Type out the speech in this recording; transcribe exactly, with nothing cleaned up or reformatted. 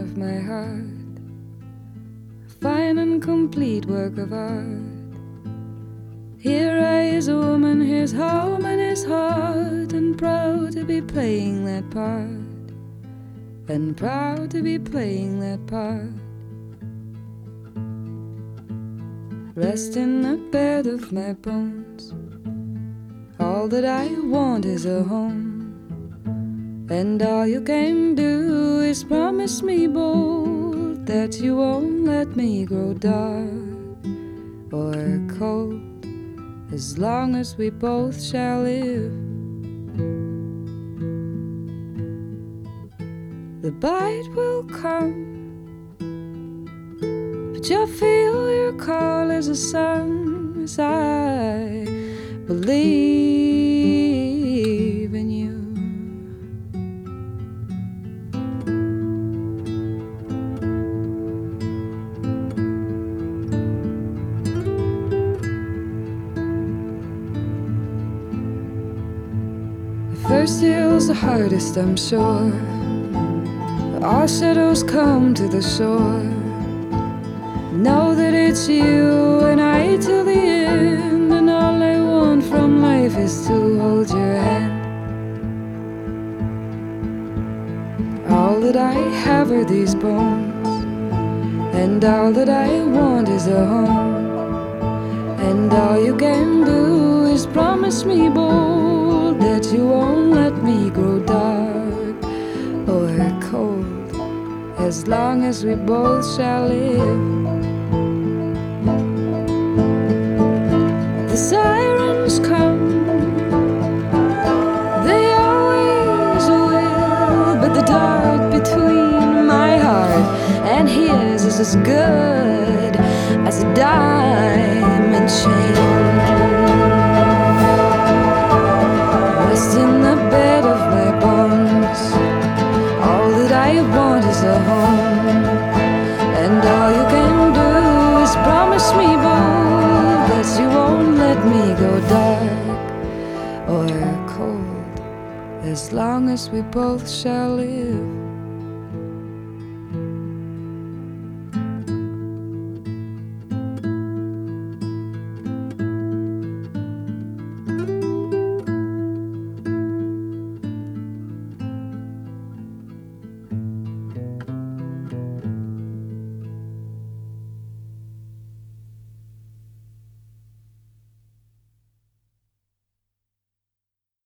of my heart, a fine and complete work of art. Here I is a woman, here's home and his heart, and proud to be playing that part, and proud to be playing that part. Rest in the bed of my bones, all that I want is a home, and all you can do is promise me bold that you won't let me grow dark or cold, as long as we both shall live. The bite will come, but you'll feel your call as a sun, as I believe in you. The first year's the hardest, I'm sure. All shadows come to the shore. Know that it's you and I till the end, and all I want from life is to hold your hand. All that I have are these bones, and all that I want is a home, and all you can do is promise me bold that you won't let me grow dark or cold, as long as we both shall live. The sirens come, they always will, but the dark between my heart and his is as good as a diamond chain. Rest in the bed of my bones, all that I want is a home, and all you can do is promise me bold that you won't let me go dark or cold, as long as we both shall live.